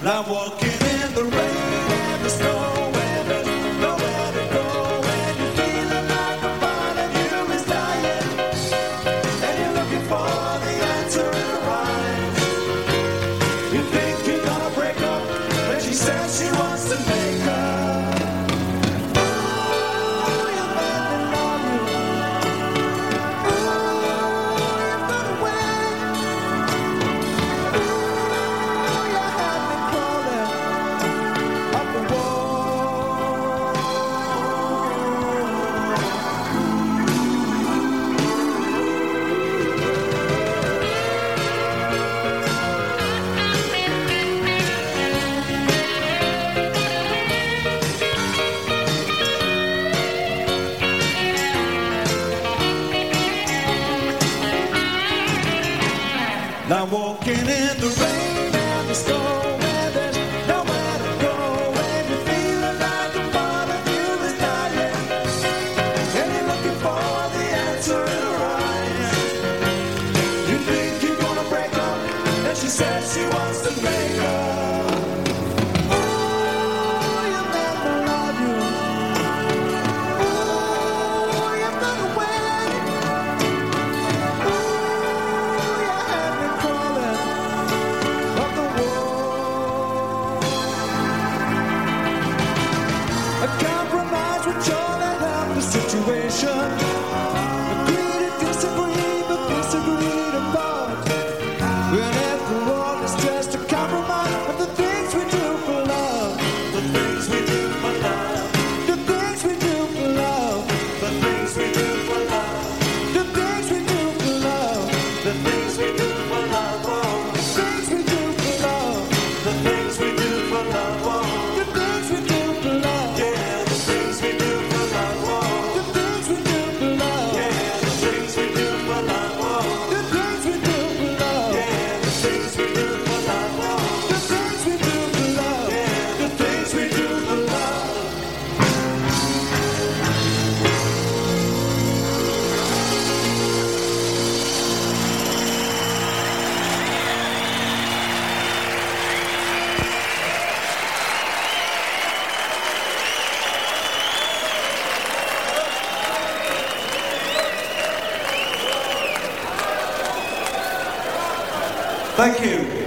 I'm walking in the rain and the snow, and there's nowhere to go. And you're feeling like a part of you is dying, and you're looking for the answer in her eyes. You think you're gonna break up, but she says she wants to make up. Oh, you let me love you. Oh, you've got away. Oh, you had me crawling up the wall. I'm walking in the rain and the storm, and there's nowhere to go. And you're feeling like a part of you is dying, and you're looking for the answer in her eyes. You think you're gonna break up, and she says she wants to make up. Oh, you never love you. Oh, you've got away. Oh, you had me crawling up the wall. A compromise would surely help the situation. Agree to disagree, but disagree to part. When after all it's just a compromise of the things we do for love. The things we do for love. The things we do for love. The things we do for love. The things we do for love. The things we do for love. Oh. The things we do for love. The things we do for love. Oh. The things we do for love. Yeah, the things we do for love. Oh. The things we do for love. Yeah, the things we do for love. Oh. The things we do for love. Yeah, the things we do for love. Oh. The things we do for love. Yeah, the things we do for love. Thank you.